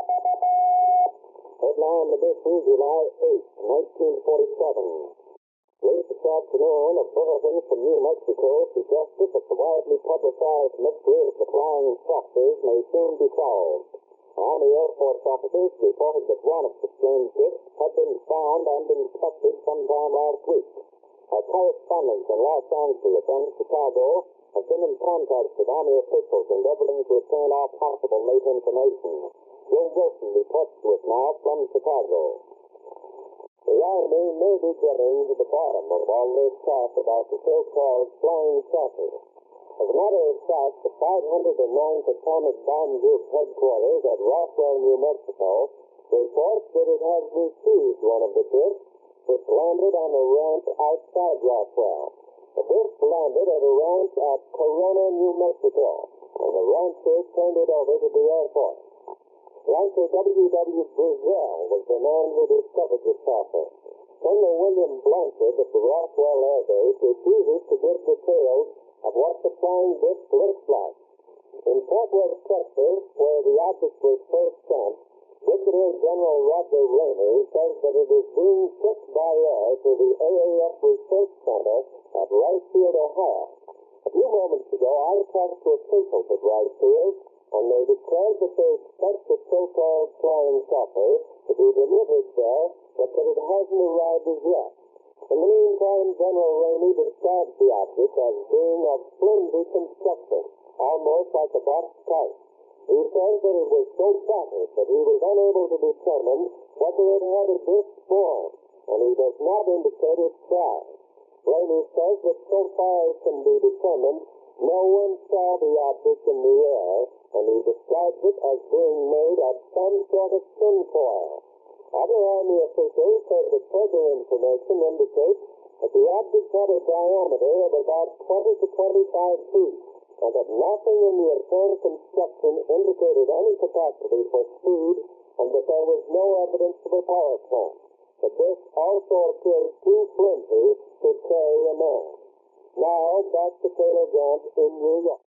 Headline edition, July 8, 1947. Late this afternoon, a bulletin from New Mexico suggested that the widely publicized mystery of the flying saucers may soon be solved. Army Air Force officers reported that one of the strange ships had been found and inspected sometime last week. Our correspondents in Los Angeles and Chicago have been in contact with Army officials endeavoring to obtain all possible late information. Will Wilson reports to us now from Chicago. The Army may be getting to the bottom of all this talk about the so-called flying saucer. As a matter of fact, the 509th Atomic Bomb Group headquarters at Roswell, New Mexico, reports that it has received one of the ships, which landed on a ranch outside Roswell. The ship landed at a ranch at Corona, New Mexico, and the rancher turned it over to the Air Force. Rancher W.W. Brazil was the man who discovered the saucer. Colonel William Blanchard of the Roswell Air Base refuses to give details of what the flying disc looks like. In Fort Worth, Texas, where the object was first sent, Brigadier General Roger Ramey says that it is being shipped by air to the AAF Research Center at Rice Field, Ohio. A few moments ago, I talked to officials at Rice Field, and they declared that they expect the so-called flying saucer to be delivered there, but that it hasn't arrived as yet. In the meantime, General Ramey describes the object as being of flimsy construction, almost like a box type. He says that it was so battered that he was unable to determine whether it had a disc form, and he does not indicate its size. Ramey says that so far as can be determined, no one saw the object in the air, and he describes it as being made of some sort of tinfoil. Other Army officials say that further information indicates that the object had a diameter of about 20 to 25 feet, and that nothing in the apparent construction indicated any capacity for speed, and that there was no evidence of a power plant. The disc also appears too flimsy to carry a man. Now, back to Taylor Grant in New York.